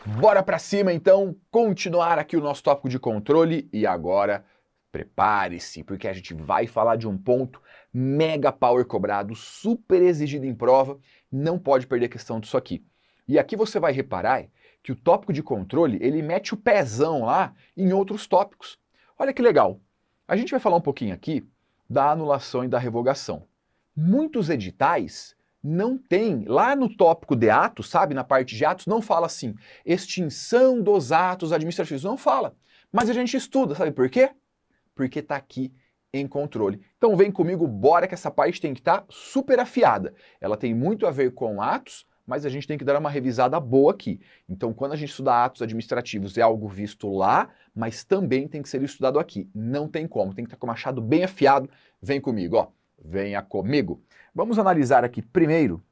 Bora pra cima então, continuar aqui o nosso tópico de controle e agora prepare-se, porque a gente vai falar de um ponto mega power cobrado, super exigido em prova, não pode perder a questão disso aqui. E aqui você vai reparar que o tópico de controle, ele mete o pezão lá em outros tópicos. Olha que legal. A gente vai falar um pouquinho aqui da anulação e da revogação. Muitos editais não tem, lá no tópico de atos, sabe, na parte de atos, não fala assim, extinção dos atos administrativos, não fala. Mas a gente estuda, sabe por quê? Porque está aqui em controle. Então vem comigo, bora que essa parte tem que estar super afiada. Ela tem muito a ver com atos, mas a gente tem que dar uma revisada boa aqui. Então quando a gente estuda atos administrativos é algo visto lá, mas também tem que ser estudado aqui. Não tem como, tem que estar com o machado bem afiado. Vem comigo, ó. Venha comigo. Vamos analisar aqui primeiro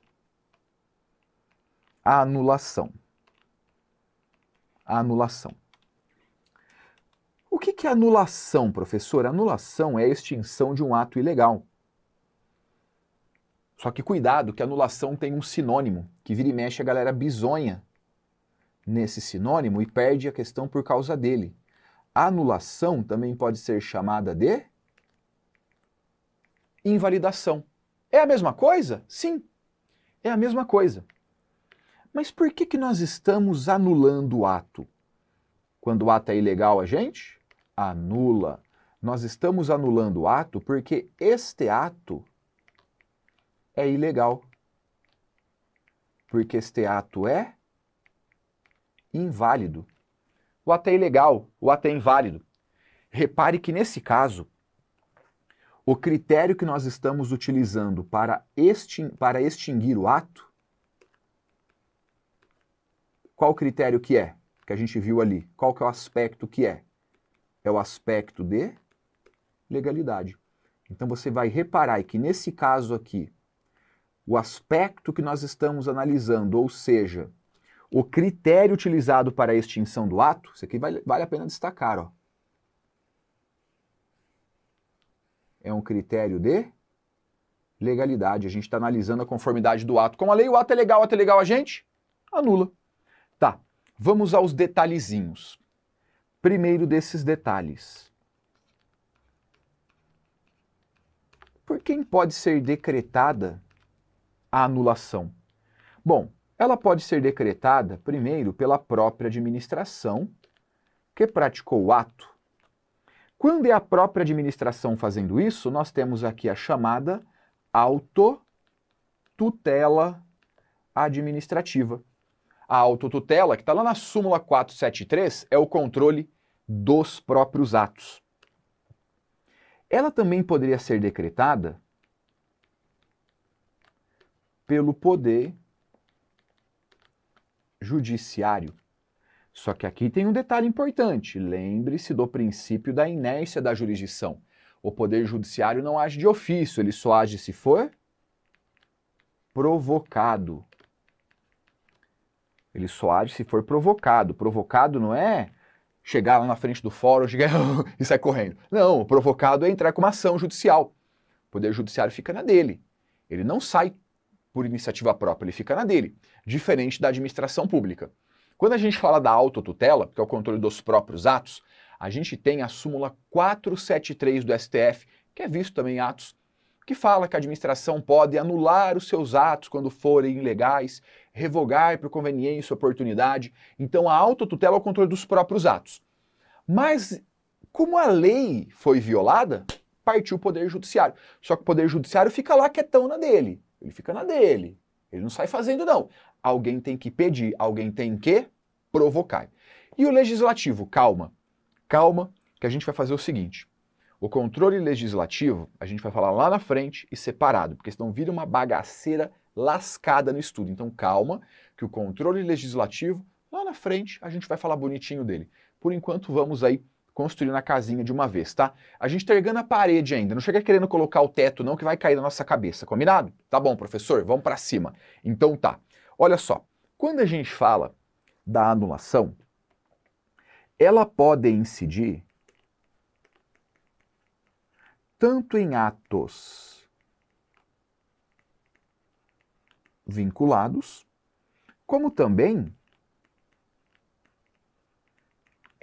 a anulação. A anulação. O que é anulação, professor? Anulação é a extinção de um ato ilegal. Só que cuidado, que anulação tem um sinônimo, que vira e mexe a galera bizonha nesse sinônimo e perde a questão por causa dele. A anulação também pode ser chamada de invalidação. É a mesma coisa? Sim, é a mesma coisa. Mas por que nós estamos anulando o ato? Quando o ato é ilegal, a gente anula. Nós estamos anulando o ato porque este ato é ilegal. Porque este ato é inválido. O ato é ilegal, o ato é inválido. Repare que nesse caso, o critério que nós estamos utilizando para extinguir o ato, qual critério que é? Que a gente viu ali. Qual que é o aspecto que é? É o aspecto de legalidade. Então você vai reparar que nesse caso aqui, o aspecto que nós estamos analisando, ou seja, o critério utilizado para a extinção do ato, isso aqui vale a pena destacar, ó. É um critério de legalidade. A gente está analisando a conformidade do ato com a lei. O ato é legal a gente? Anula. Tá, vamos aos detalhezinhos. Primeiro desses detalhes. Por quem pode ser decretada a anulação? Bom, ela pode ser decretada, primeiro, pela própria administração que praticou o ato. Quando é a própria administração fazendo isso, nós temos aqui a chamada autotutela administrativa. A autotutela, que está lá na súmula 473, é o controle dos próprios atos. Ela também poderia ser decretada pelo poder judiciário. Só que aqui tem um detalhe importante. Lembre-se do princípio da inércia da jurisdição. O poder judiciário não age de ofício, ele só age se for provocado. Ele só age se for provocado. Provocado não é chegar lá na frente do fórum e sair correndo. Não, o provocado é entrar com uma ação judicial. O poder judiciário fica na dele. Ele não sai por iniciativa própria, ele fica na dele. Diferente da administração pública. Quando a gente fala da autotutela, que é o controle dos próprios atos, a gente tem a súmula 473 do STF, que é visto também em atos, que fala que a administração pode anular os seus atos quando forem ilegais, revogar por conveniência ou oportunidade. Então a autotutela é o controle dos próprios atos. Mas como a lei foi violada, partiu o poder judiciário. Só que o poder judiciário fica lá quietão na dele. Ele fica na dele. Ele não sai fazendo, não. Alguém tem que pedir, alguém tem que provocar. E o legislativo, calma. Calma, que a gente vai fazer o seguinte. O controle legislativo, a gente vai falar lá na frente e separado, porque senão vira uma bagaceira lascada no estudo. Então calma, que o controle legislativo, lá na frente, a gente vai falar bonitinho dele. Por enquanto, vamos aí construindo a casinha de uma vez, tá? A gente tá erguendo a parede ainda, não chega querendo colocar o teto não, que vai cair na nossa cabeça, combinado? Tá bom, professor, vamos para cima. Então tá, olha só, quando a gente fala da anulação, ela pode incidir tanto em atos vinculados, como também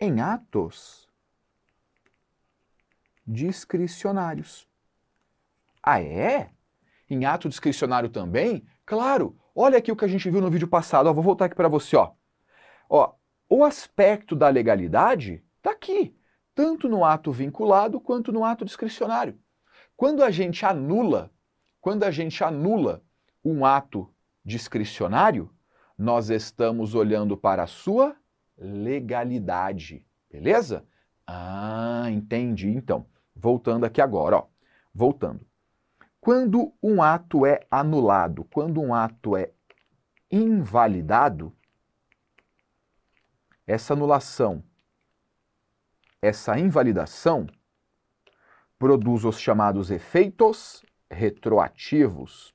em atos discricionários. Ah, é? Em ato discricionário também? Claro! Olha aqui o que a gente viu no vídeo passado. Ó, vou voltar aqui para você. Ó, o aspecto da legalidade está aqui, tanto no ato vinculado quanto no ato discricionário. Quando a gente anula um ato discricionário, nós estamos olhando para a sua legalidade, beleza? Ah, entendi. Então, voltando aqui agora, ó. Voltando. Quando um ato é anulado, quando um ato é invalidado, essa anulação, essa invalidação, produz os chamados efeitos retroativos.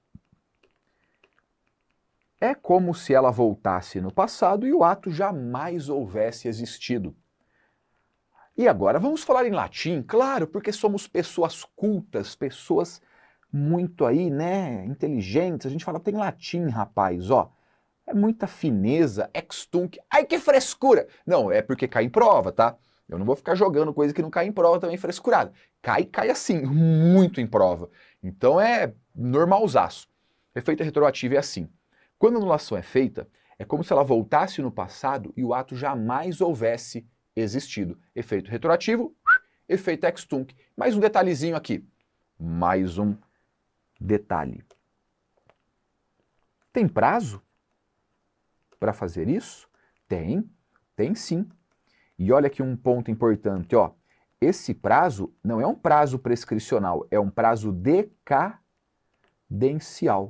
É como se ela voltasse no passado e o ato jamais houvesse existido. E agora vamos falar em latim, claro, porque somos pessoas cultas, pessoas muito aí, né, inteligentes. A gente fala, tem latim, rapaz, ó. É muita fineza, ex tunc. Ai, que frescura! Não, é porque cai em prova, tá? Eu não vou ficar jogando coisa que não cai em prova também frescurada. Cai assim, muito em prova. Então é normalzaço. Efeito retroativo é assim. Quando a anulação é feita, é como se ela voltasse no passado e o ato jamais houvesse existido. Efeito retroativo, efeito ex tunc. Mais um detalhezinho aqui. Mais um detalhe. Tem prazo para fazer isso? Tem sim. E olha aqui um ponto importante, ó. Esse prazo não é um prazo prescricional, é um prazo decadencial.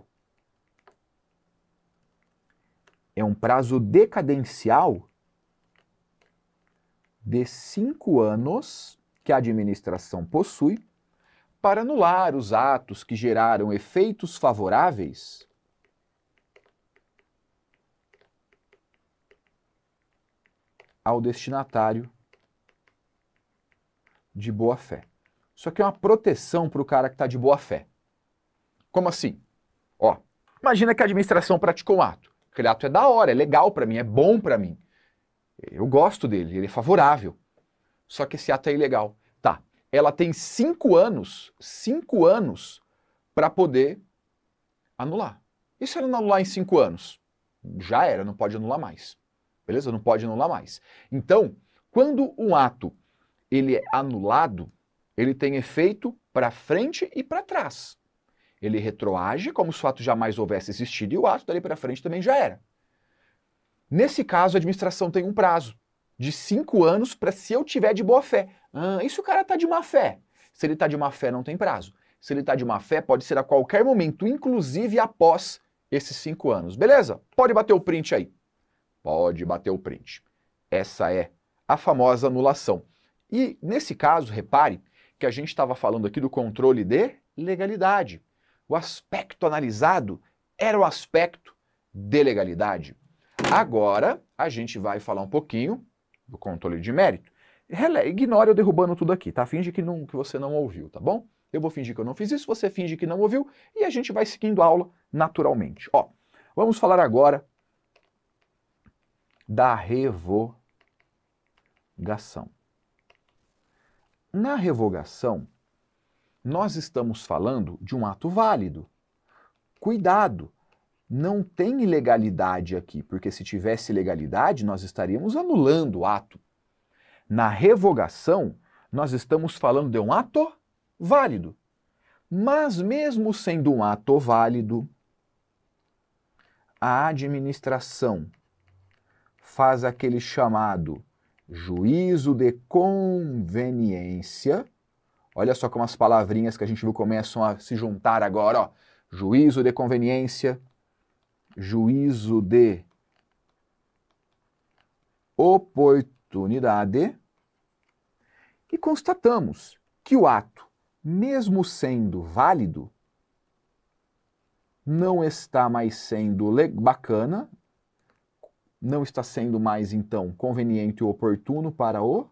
É um prazo decadencial de 5 anos que a administração possui para anular os atos que geraram efeitos favoráveis ao destinatário de boa-fé. Isso aqui é uma proteção para o cara que está de boa-fé. Como assim? Ó, imagina que a administração praticou um ato. Aquele ato é da hora, é legal para mim, é bom para mim. Eu gosto dele, ele é favorável. Só que esse ato é ilegal. Tá, ela tem 5 anos para poder anular. E se ela não anular em 5 anos? Já era, não pode anular mais. Beleza? Não pode anular mais. Então, quando um ato ele é anulado, ele tem efeito para frente e para trás. Ele retroage como se o ato jamais houvesse existido e o ato dali para frente também já era. Nesse caso, a administração tem um prazo de 5 anos para se eu tiver de boa fé. E se o cara está de má fé? Se ele está de má fé, não tem prazo. Se ele está de má fé, pode ser a qualquer momento, inclusive após esses 5 anos. Beleza? Pode bater o print aí. Pode bater o print. Essa é a famosa anulação. E nesse caso, repare que a gente estava falando aqui do controle de legalidade. O aspecto analisado era o aspecto de legalidade. Agora, a gente vai falar um pouquinho do controle de mérito. Ignore eu derrubando tudo aqui, tá? Finge que você não ouviu, tá bom? Eu vou fingir que eu não fiz isso, você finge que não ouviu e a gente vai seguindo a aula naturalmente. Ó, vamos falar agora da revogação. Na revogação, nós estamos falando de um ato válido. Cuidado, não tem ilegalidade aqui, porque se tivesse ilegalidade, nós estaríamos anulando o ato. Na revogação, nós estamos falando de um ato válido. Mas mesmo sendo um ato válido, a administração faz aquele chamado juízo de conveniência. Olha só como as palavrinhas que a gente viu começam a se juntar agora, ó. Juízo de conveniência, juízo de oportunidade, e constatamos que o ato, mesmo sendo válido, não está mais sendo bacana, não está sendo mais, então, conveniente ou oportuno para o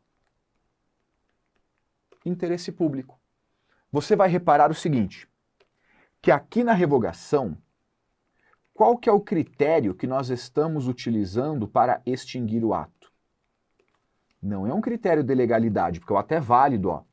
interesse público. Você vai reparar o seguinte, que aqui na revogação, qual que é o critério que nós estamos utilizando para extinguir o ato? Não é um critério de legalidade, porque o ato é válido, ó.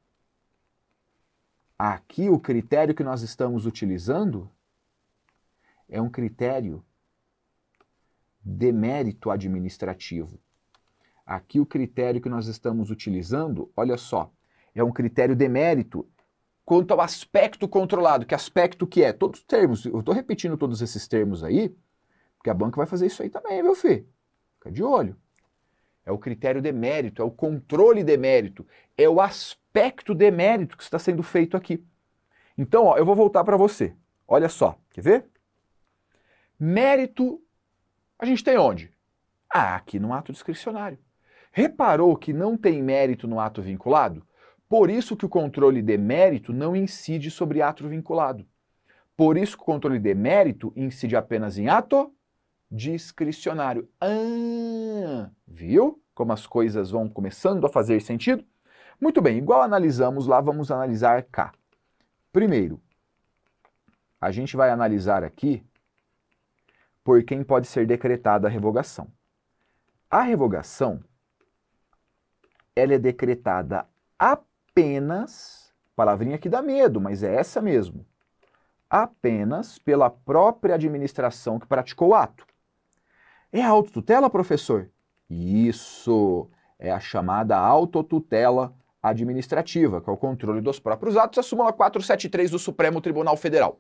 Aqui o critério que nós estamos utilizando é um critério de mérito administrativo. Aqui o critério que nós estamos utilizando, olha só, é um critério de mérito quanto ao aspecto controlado. Que aspecto que é? Todos os termos, eu estou repetindo todos esses termos aí, porque a banca vai fazer isso aí também, viu, filho? Fica de olho. É o critério de mérito, é o controle de mérito, é o aspecto de mérito que está sendo feito aqui. Então, ó, eu vou voltar para você. Olha só, quer ver? Mérito, a gente tem onde? Ah, aqui no ato discricionário. Reparou que não tem mérito no ato vinculado? Por isso que o controle de mérito não incide sobre ato vinculado. Por isso que o controle de mérito incide apenas em ato discricionário. Ah, viu como as coisas vão começando a fazer sentido? Muito bem, igual analisamos lá, vamos analisar cá. Primeiro, a gente vai analisar aqui por quem pode ser decretada a revogação. A revogação, ela é decretada apenas, palavrinha que dá medo, mas é essa mesmo, apenas pela própria administração que praticou o ato. É a autotutela, professor? Isso, é a chamada autotutela administrativa, que é o controle dos próprios atos, a súmula 473 do Supremo Tribunal Federal.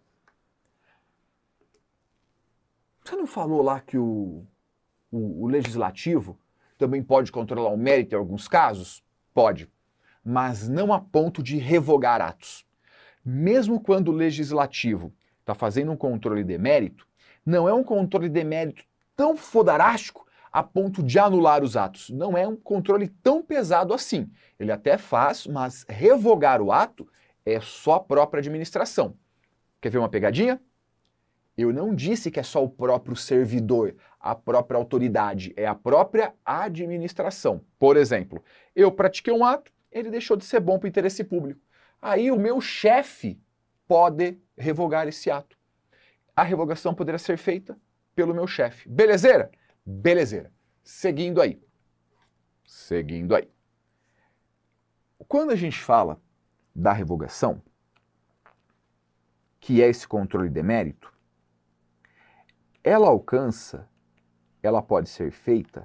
Você não falou lá que o legislativo também pode controlar o mérito em alguns casos? Pode, mas não a ponto de revogar atos. Mesmo quando o legislativo está fazendo um controle de mérito, não é um controle de mérito tão fodarástico a ponto de anular os atos. Não é um controle tão pesado assim. Ele até faz, mas revogar o ato é só a própria administração. Quer ver uma pegadinha? Eu não disse que é só o próprio servidor, a própria autoridade, é a própria administração. Por exemplo, eu pratiquei um ato, ele deixou de ser bom para o interesse público. Aí o meu chefe pode revogar esse ato. A revogação poderá ser feita pelo meu chefe. Belezeira? Belezeira. Seguindo aí. Seguindo aí. Quando a gente fala da revogação, que é esse controle de mérito, ela pode ser feita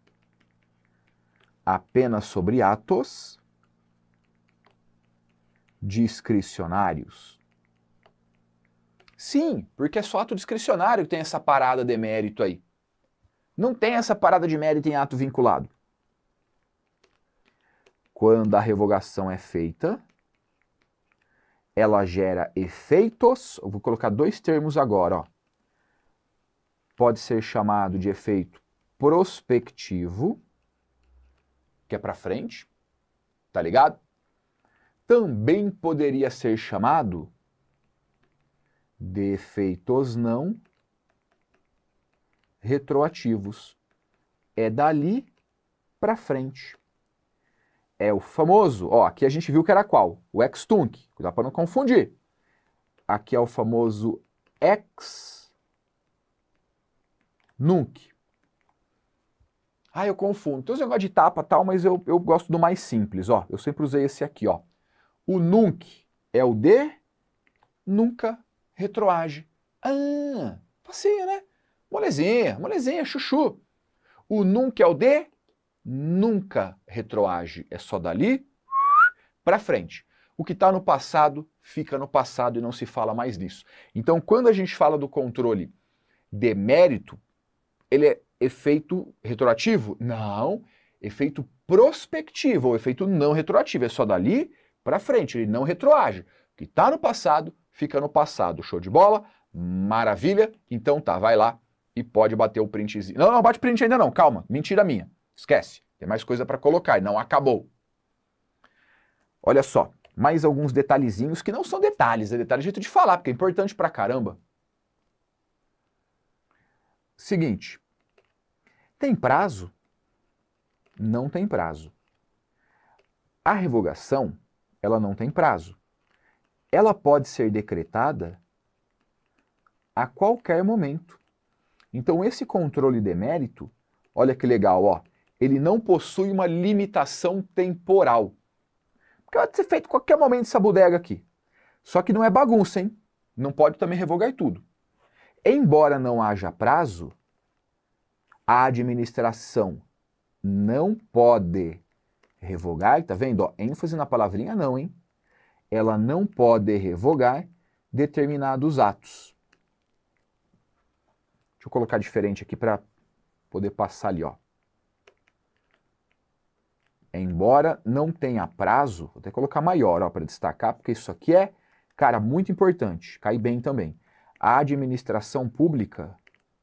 apenas sobre atos discricionários. Sim, porque é só ato discricionário que tem essa parada de mérito aí. Não tem essa parada de mérito em ato vinculado. Quando a revogação é feita, ela gera efeitos, eu vou colocar dois termos agora, ó. Pode ser chamado de efeito prospectivo, que é para frente, tá ligado? Também poderia ser chamado de efeitos não retroativos. É dali para frente. É o famoso, ó, aqui a gente viu que era qual? O ex tunc, cuidado para não confundir. Aqui é o famoso ex nunc. Ah, eu confundo. Tem uns negócios de tapa e tal, mas eu gosto do mais simples, ó. Eu sempre usei esse aqui, ó. O nunc é o de nunca retroage. Ah, facinho, né? Molezinha, chuchu. O nunc é o de nunca retroage. É só dali para frente. O que está no passado, fica no passado e não se fala mais nisso. Então, quando a gente fala do controle de mérito, ele é efeito retroativo? Não. Efeito prospectivo, ou efeito não retroativo. É só dali para frente, ele não retroage. O que está no passado, fica no passado. Show de bola? Maravilha? Então tá, vai lá e pode bater o printzinho. Não, não bate print ainda não, calma, mentira minha. Esquece, tem mais coisa para colocar e não acabou. Olha só, mais alguns detalhezinhos que não são detalhes, é detalhe de jeito de falar, porque é importante pra caramba. Seguinte, tem prazo? Não tem prazo. A revogação, ela não tem prazo. Ela pode ser decretada a qualquer momento. Então esse controle de mérito, olha que legal, ó, ele não possui uma limitação temporal. Porque pode ser feito em qualquer momento essa bodega aqui. Só que não é bagunça, hein? Não pode também revogar tudo. Embora não haja prazo, a administração não pode revogar, tá vendo? Ó, ênfase na palavrinha não, hein? Ela não pode revogar determinados atos. Deixa eu colocar diferente aqui para poder passar ali, ó. Embora não tenha prazo, vou até colocar maior, ó, para destacar, porque isso aqui é, cara, muito importante, cai bem também. A administração pública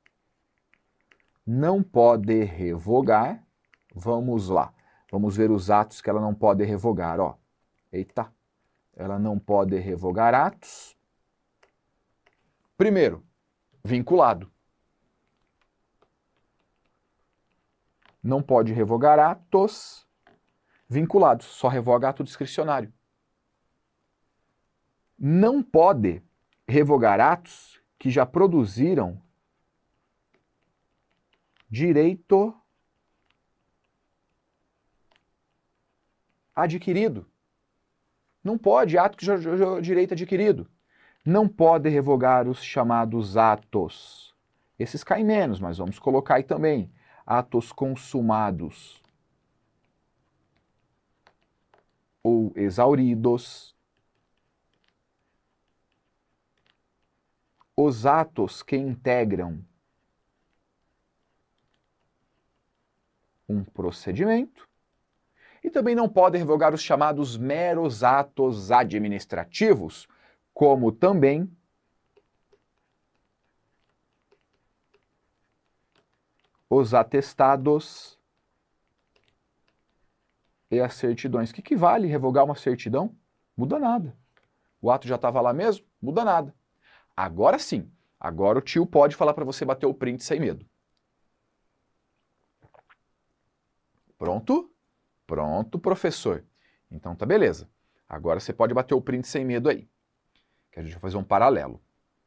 não pode revogar, vamos lá, vamos ver os atos que ela não pode revogar, ó. Eita, ela não pode revogar atos. Primeiro, vinculado. Não pode revogar atos vinculados, só revoga ato discricionário. Não pode revogar atos que já produziram direito adquirido. Não pode, ato que já direito adquirido. Não pode revogar os chamados atos. Esses caem menos, mas vamos colocar aí também. Atos consumados ou exauridos. Os atos que integram um procedimento. E também não pode revogar os chamados meros atos administrativos, como também os atestados e as certidões. O que vale revogar uma certidão? Muda nada. O ato já estava lá mesmo? Muda nada. Agora sim, agora o tio pode falar para você bater o print sem medo. Pronto? Pronto, professor. Então tá beleza. Agora você pode bater o print sem medo aí. Que a gente vai fazer um paralelo.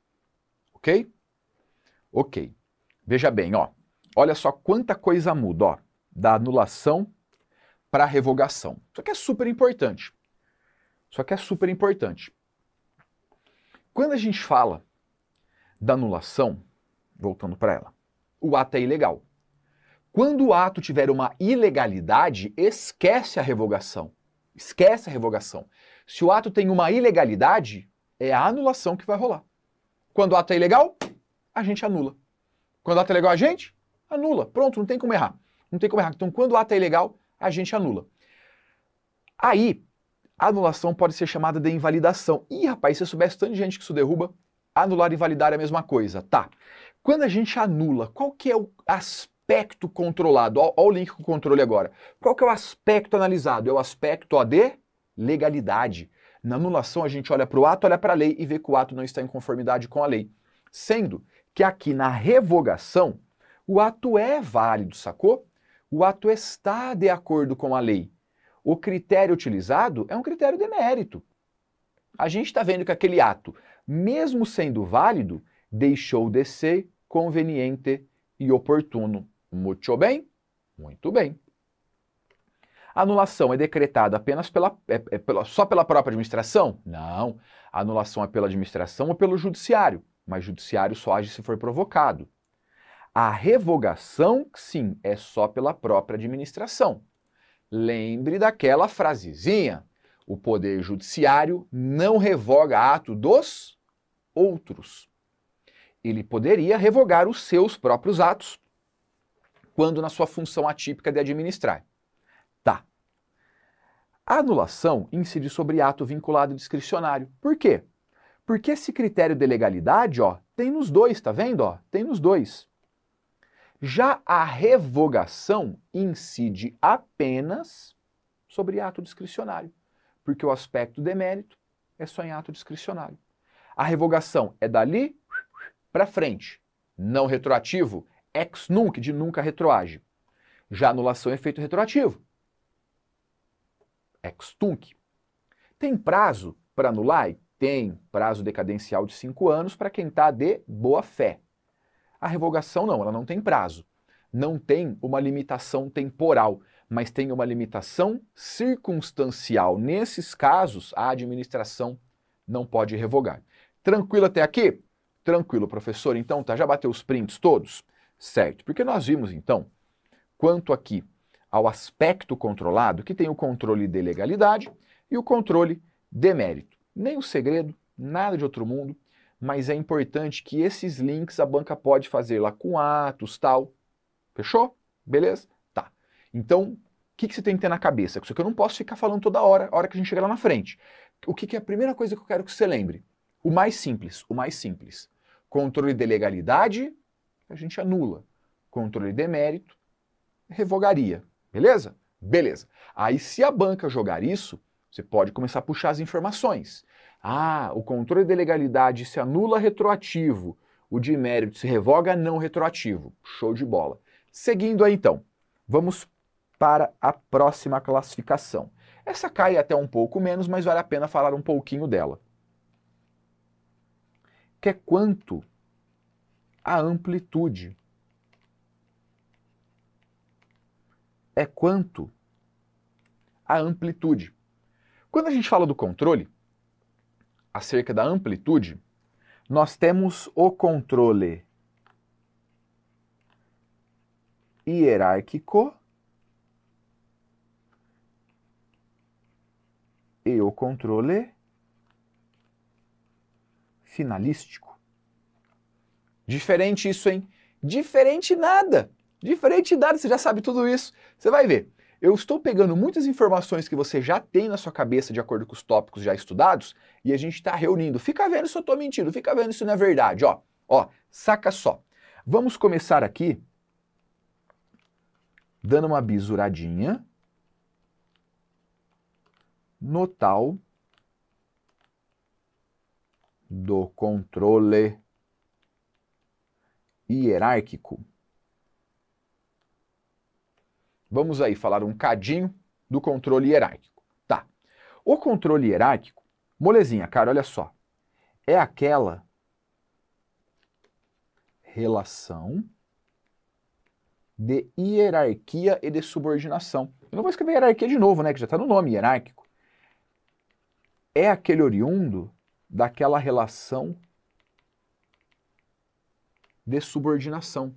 Ok? Ok. Veja bem, ó. Olha só quanta coisa muda, ó. Da anulação para a revogação. Isso aqui é super importante. Isso aqui é super importante. Quando a gente fala da anulação, voltando para ela, o ato é ilegal. Quando o ato tiver uma ilegalidade, esquece a revogação. Esquece a revogação. Se o ato tem uma ilegalidade, é a anulação que vai rolar. Quando o ato é ilegal, a gente anula. Quando o ato é legal, a gente anula. Pronto, não tem como errar. Não tem como errar. Então, quando o ato é ilegal, a gente anula. Aí, a anulação pode ser chamada de invalidação. Ih, rapaz, se eu soubesse tanto de gente que isso derruba, anular e invalidar é a mesma coisa. Tá. Quando a gente anula, qual que é o aspecto controlado? Olha o link com o controle agora. Qual que é o aspecto analisado? É o aspecto ó, de legalidade. Na anulação, a gente olha para o ato, olha para a lei e vê que o ato não está em conformidade com a lei. Sendo que aqui na revogação, o ato é válido, sacou? O ato está de acordo com a lei. O critério utilizado é um critério de mérito. A gente está vendo que aquele ato, mesmo sendo válido, deixou de ser conveniente e oportuno. Muito bem? Muito bem. A anulação é decretada apenas só pela própria administração? Não. A anulação é pela administração ou pelo judiciário, mas o judiciário só age se for provocado. A revogação, sim, é só pela própria administração. Lembre daquela frasezinha: o poder judiciário não revoga ato dos outros. Ele poderia revogar os seus próprios atos, quando na sua função atípica de administrar. Tá. A anulação incide sobre ato vinculado e discricionário. Por quê? Porque esse critério de legalidade, ó, tem nos dois, tá vendo? Ó? Tem nos dois. Já a revogação incide apenas sobre ato discricionário, porque o aspecto de mérito é só em ato discricionário. A revogação é dali para frente, não retroativo, ex nunc, de nunca retroage. Já a anulação é efeito retroativo, ex tunc. Tem prazo para anular? Tem prazo decadencial de 5 anos para quem está de boa fé. A revogação não, ela não tem prazo. não tem uma limitação temporal, mas tem uma limitação circunstancial. Nesses casos, a administração não pode revogar. Tranquilo até aqui? Tranquilo, professor. Então, tá, já bateu os prints todos? Certo, porque nós vimos, então, quanto aqui ao aspecto controlado, que tem o controle de legalidade e o controle de mérito. Nem o segredo, nada de outro mundo, mas é importante que esses links a banca pode fazer lá com atos, tal. Fechou? Beleza? Tá. Então, o que você tem que ter na cabeça? Isso aqui eu não posso ficar falando toda hora, a hora que a gente chegar lá na frente. O que é a primeira coisa que eu quero que você lembre? O mais simples, o mais simples. Controle de legalidade, a gente anula. Controle de mérito, revogaria. Beleza? Beleza. Aí, se a banca jogar isso, você pode começar a puxar as informações. Ah, o controle de legalidade se anula retroativo, o de mérito se revoga não retroativo. Show de bola. Seguindo aí, então, vamos para a próxima classificação. Essa cai até um pouco menos, mas vale a pena falar um pouquinho dela. Que é quanto à amplitude. É quanto à amplitude. Quando a gente fala do controle, acerca da amplitude, nós temos o controle hierárquico e o controle finalístico. Diferente isso, hein? Diferente nada! Diferente nada, você já sabe tudo isso. Você vai ver. Eu estou pegando muitas informações que você já tem na sua cabeça de acordo com os tópicos já estudados e a gente está reunindo. Fica vendo se eu estou mentindo, fica vendo se não é verdade. Ó, saca só. Vamos começar aqui dando uma bisuradinha no tal do controle hierárquico. Vamos aí falar um cadinho do controle hierárquico. Tá. O controle hierárquico, molezinha, cara, olha só. É aquela relação de hierarquia e de subordinação. Eu não vou escrever hierarquia de novo, né, que já está no nome, hierárquico. É aquele oriundo daquela relação de subordinação.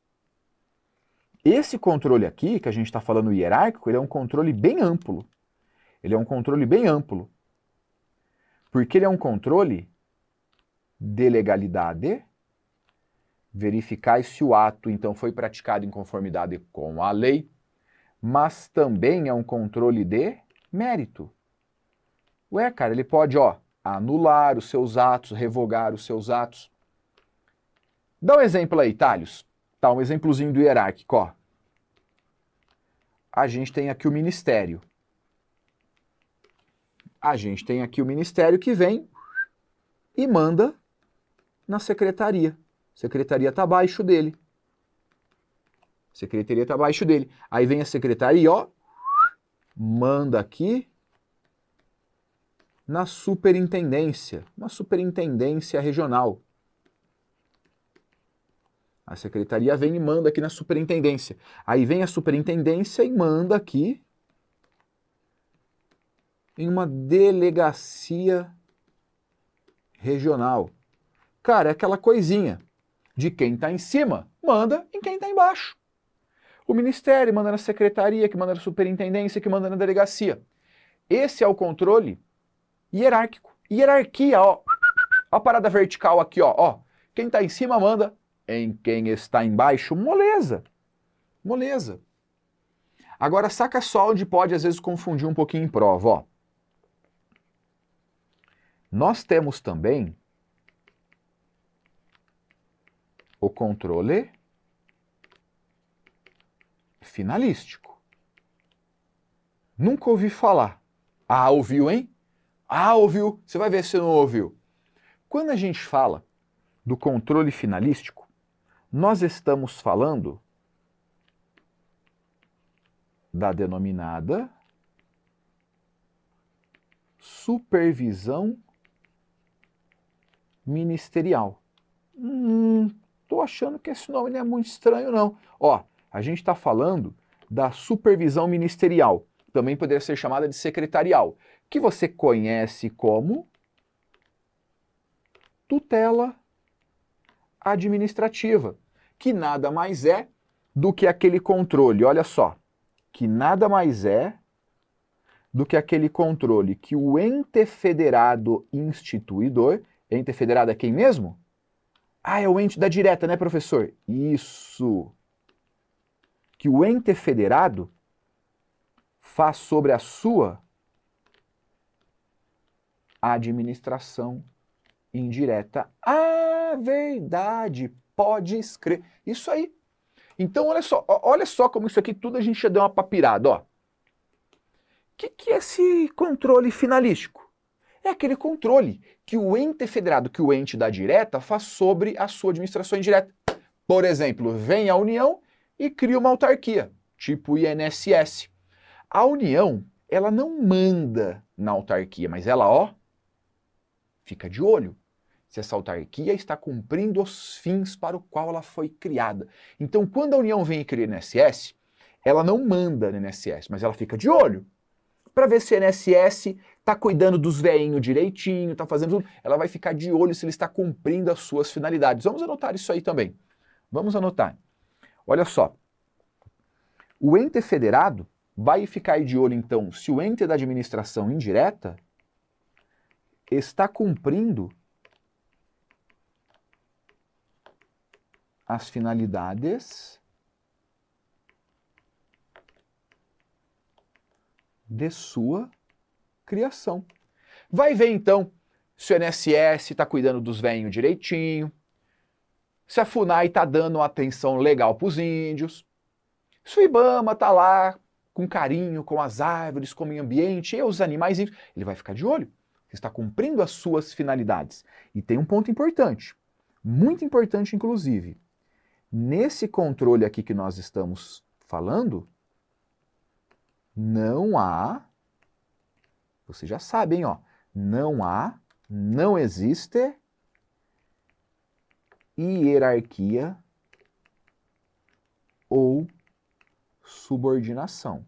Esse controle aqui, que a gente está falando hierárquico, ele é um controle bem amplo. Ele é um controle bem amplo. Porque ele é um controle de legalidade, verificar se o ato, então, foi praticado em conformidade com a lei, mas também é um controle de mérito. Ué, cara, ele pode, anular os seus atos, revogar os seus atos. Dá um exemplo aí, Thales. Tá, um exemplozinho do hierárquico, ó. A gente tem aqui o ministério. A gente tem aqui o ministério que vem e manda na secretaria. A secretaria está abaixo dele. A secretaria está abaixo dele. Aí vem a secretaria, ó, manda aqui na superintendência, uma superintendência regional. A secretaria vem e manda aqui na superintendência. Aí vem a superintendência e manda aqui em uma delegacia regional. Cara, é aquela coisinha de quem está em cima, manda em quem está embaixo. O ministério manda na secretaria, que manda na superintendência, que manda na delegacia. Esse é o controle hierárquico. Hierarquia, ó. A parada vertical aqui, ó. Quem está em cima manda em quem está embaixo, moleza. Moleza. Agora saca só onde pode às vezes confundir um pouquinho em prova, ó. Nós temos também o controle finalístico. Nunca ouvi falar. Ah, ouviu, hein? Ah, ouviu. Você vai ver se não ouviu. Quando a gente fala do controle finalístico, nós estamos falando da denominada supervisão ministerial. Tô achando que esse nome não é muito estranho, não. Ó, A gente está falando da supervisão ministerial, também poderia ser chamada de secretarial, que você conhece como tutela administrativa, que nada mais é do que aquele controle, olha só, que nada mais é do que aquele controle que o ente federado instituidor, ente federado é quem mesmo? Ah, é o ente da direta, né, professor? Isso. Que o ente federado faz sobre a sua administração indireta. Ah, verdade, pode escrever. Isso aí. Então, olha só como isso aqui tudo a gente já deu uma papirada, ó. O que é esse controle finalístico? É aquele controle que o ente federado, que o ente da direta, faz sobre a sua administração indireta. Por exemplo, vem a União e cria uma autarquia, tipo o INSS. A União, ela não manda na autarquia, mas ela, ó, fica de olho se essa autarquia está cumprindo os fins para o qual ela foi criada. Então, quando a União vem e cria o INSS, ela não manda no INSS, mas ela fica de olho para ver se o INSS está cuidando dos veinhos direitinho, está fazendo tudo. Ela vai ficar de olho se ele está cumprindo as suas finalidades. Vamos anotar isso aí também. Vamos anotar. Olha só. O ente federado vai ficar de olho, então, se o ente da administração indireta está cumprindo as finalidades de sua criação. Vai ver, então, se o INSS está cuidando dos velhos direitinho, se a FUNAI está dando uma atenção legal para os índios, se o IBAMA está lá com carinho, com as árvores, com o meio ambiente e os animais, ele vai ficar de olho. Está cumprindo as suas finalidades. E tem um ponto importante, muito importante inclusive. Nesse controle aqui que nós estamos falando, não há, vocês já sabem, ó, não existe hierarquia ou subordinação.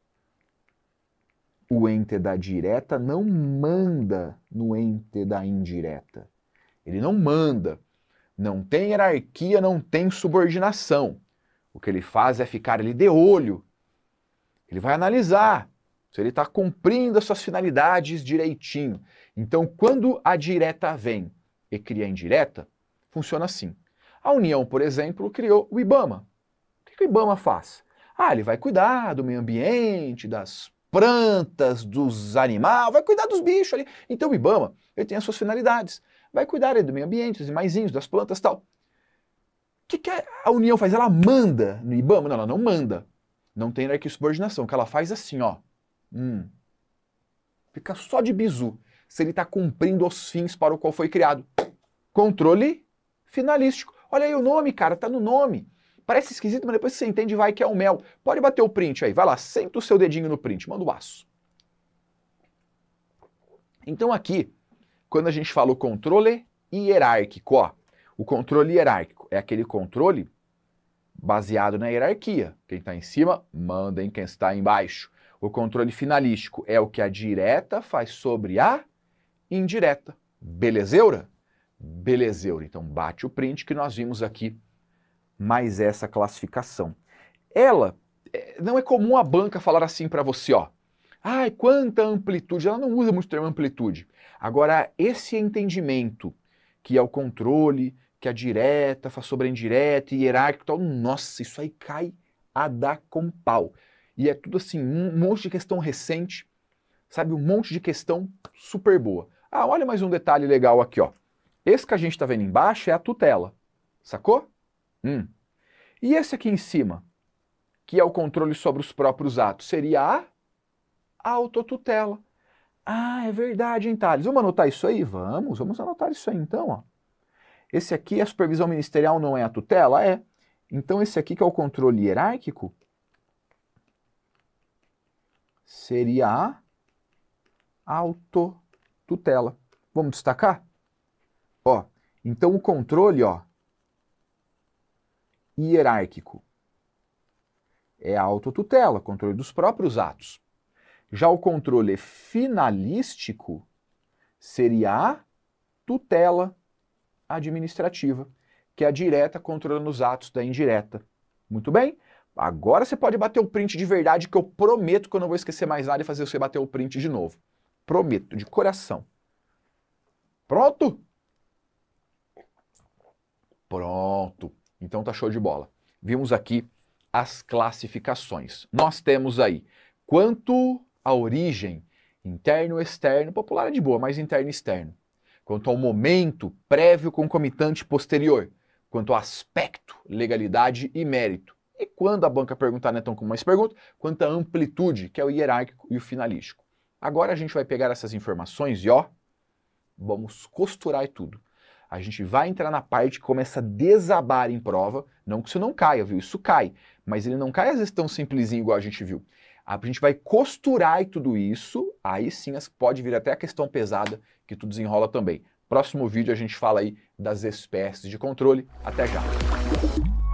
O ente da direta não manda no ente da indireta. Ele não manda. Não tem hierarquia, não tem subordinação. O que ele faz é ficar ali de olho. Ele vai analisar se ele está cumprindo as suas finalidades direitinho. Então, quando a direta vem e cria a indireta, funciona assim. A União, por exemplo, criou o IBAMA. O que o IBAMA faz? Ah, ele vai cuidar do meio ambiente, das plantas, dos animais, vai cuidar dos bichos ali. Então o IBAMA, ele tem as suas finalidades. Vai cuidar ali do meio ambiente, dos animaizinhos, das plantas e tal. O que a União faz? Ela manda no IBAMA? Não, ela não manda. Não tem hierarquia e subordinação. O que ela faz assim, ó. Fica só de bizu. Se ele está cumprindo os fins para o qual foi criado. Controle finalístico. Olha aí o nome, cara, tá no nome. Parece esquisito, mas depois você entende vai que é o mel. Pode bater o print aí, vai lá, senta o seu dedinho no print, manda o aço. Então aqui, quando a gente fala o controle hierárquico, ó, o controle hierárquico é aquele controle baseado na hierarquia. Quem está em cima, manda em quem está embaixo. O controle finalístico é o que a direta faz sobre a indireta. Belezeura? Belezeura. Então bate o print que nós vimos aqui mais essa classificação. Ela, não é comum a banca falar assim para você, ó. Ai, quanta amplitude. Ela não usa muito o termo amplitude. Agora, esse entendimento, que é o controle, que a direta faz sobre a indireta, hierárquico e tal, nossa, isso aí cai a dar com pau. E é tudo assim, um monte de questão recente, sabe? Um monte de questão super boa. Ah, olha mais um detalhe legal aqui, ó. Esse que a gente está vendo embaixo é a tutela, sacou? E esse aqui em cima, que é o controle sobre os próprios atos, seria a autotutela. Ah, é verdade, hein, Thales? Vamos anotar isso aí? Vamos anotar isso aí então, ó. Esse aqui, a supervisão ministerial não é a tutela? É. Então esse aqui que é o controle hierárquico, seria a autotutela. Vamos destacar? Ó, então o controle, ó, hierárquico é a autotutela, controle dos próprios atos. Já o controle finalístico seria a tutela administrativa, que é a direta controlando os atos da indireta. Muito bem? Agora você pode bater o print de verdade, que eu prometo que eu não vou esquecer mais nada e fazer você bater o print de novo. Prometo, de coração. Pronto? Pronto. Então tá show de bola. Vimos aqui as classificações. Nós temos aí, quanto à origem, interno, externo, popular é de boa, mas interno e externo. Quanto ao momento, prévio, concomitante, posterior. Quanto ao aspecto, legalidade e mérito. E quando a banca perguntar, não é tão como mais pergunta, quanto à amplitude, que é o hierárquico e o finalístico. Agora a gente vai pegar essas informações e ó, vamos costurar tudo. A gente vai entrar na parte que começa a desabar em prova, não que isso não caia, viu? Isso cai, mas ele não cai às vezes tão simplesinho igual a gente viu. A gente vai costurar tudo isso, aí sim pode vir até a questão pesada, que tu desenrola também. Próximo vídeo a gente fala aí das espécies de controle. Até já!